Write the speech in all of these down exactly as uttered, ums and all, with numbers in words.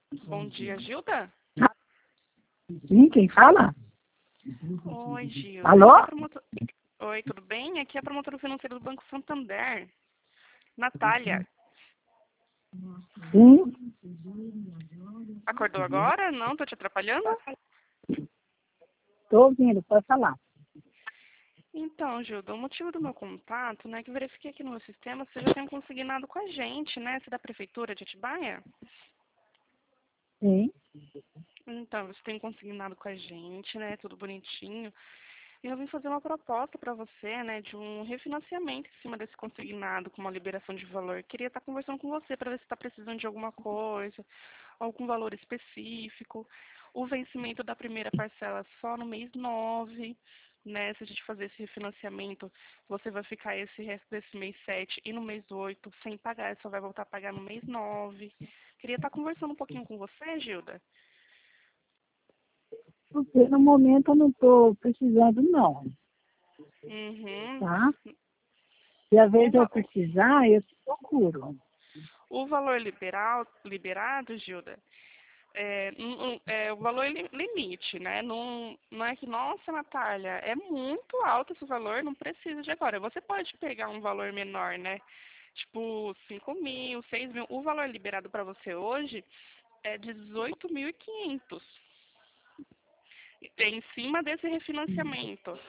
Bom dia, Gilda? Sim, quem fala? Oi, Gilda. Alô? Aqui é a promotor- Oi, tudo bem? Aqui é a promotora financeira do Banco Santander, Natália. Sim, Acordou agora? Não? Tô te atrapalhando? estou ouvindo, pode falar. Então, Gilda, o motivo do meu contato, né, é que eu verifiquei aqui no meu sistema, você já tem consignado com a gente, né? Você é da Prefeitura de Atibaia? Sim, Então, você tem consignado com a gente, né? Tudo bonitinho. E eu vim fazer uma proposta para você, né, de um refinanciamento em cima desse consignado, com uma liberação de valor. Queria estar conversando com você para ver se está precisando de alguma coisa, algum valor específico. O vencimento da primeira parcela só no mês nove, né? Se a gente fazer esse refinanciamento, você vai ficar esse resto desse mês sete e no mês oito sem pagar, só vai voltar a pagar no mês nove. Queria estar conversando um pouquinho com você, Gilda. porque no momento eu não estou precisando não, Uhum. tá? Se às O, vezes eu va- precisar, eu te procuro. o valor liberal, liberado, Gilda, é, um- é o valor li- limite, né? Não, não é que, nossa, Natália, é muito alto esse valor, não precisa de agora. Você pode pegar um valor menor, né? Tipo, cinco mil, seis mil. O valor liberado para você hoje é dezoito mil e quinhentos. Em cima desse refinanciamento.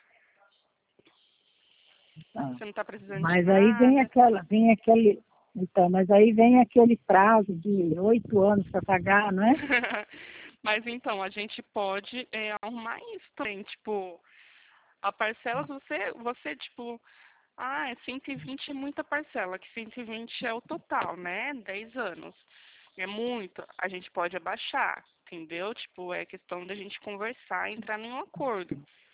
Tá? Você não está precisando de Mas aí vem nada. aquela, vem aquele, então, mas aí vem aquele prazo de oito anos para pagar, não é? Mas então, a gente pode é, arrumar isso também, tipo, a parcela você, você, tipo, ah, é cento e vinte é muita parcela, que cento e vinte é o total, né? Dez anos. É muito. A gente pode abaixar, entendeu? Tipo, é questão da gente conversar e entrar em um acordo.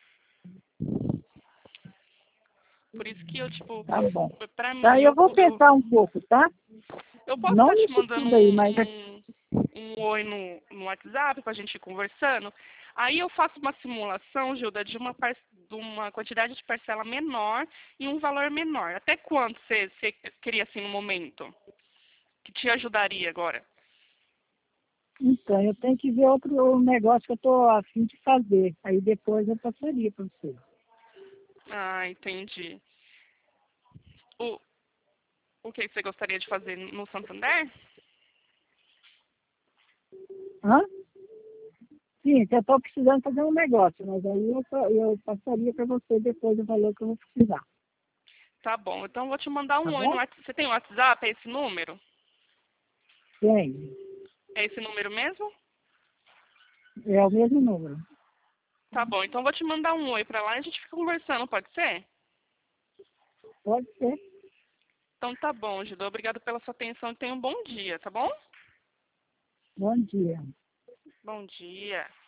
Por isso que eu, tipo, Tá bom. pra Tá, mim, eu eu, vou eu, pensar um pouco, tá? eu posso Não estar te nisso mandando tudo aí, mas é um, um, um oi no, no WhatsApp pra gente ir conversando. Aí eu faço uma simulação, Gilda, de uma, par- de uma quantidade de parcela menor e um valor menor. Até quanto você, você queria, assim, no momento? Que te ajudaria agora? então, eu tenho que ver outro negócio que eu estou a fim de fazer. Aí depois eu passaria para você. Ah, entendi. O, o que você gostaria de fazer no Santander? Hã? Sim, eu estou precisando fazer um negócio, mas aí eu, pa- eu passaria para você depois o valor que eu vou precisar. Tá bom, então eu vou te mandar Tá um oi no bom? WhatsApp. Você tem WhatsApp? É esse número? Tem. É esse número mesmo? É o mesmo número. Tá bom, então eu vou te mandar um oi pra lá e a gente fica conversando, pode ser? Pode ser. Então tá bom, Gilda. Obrigado pela sua atenção e tenha um bom dia, tá bom? Bom dia. Bom dia.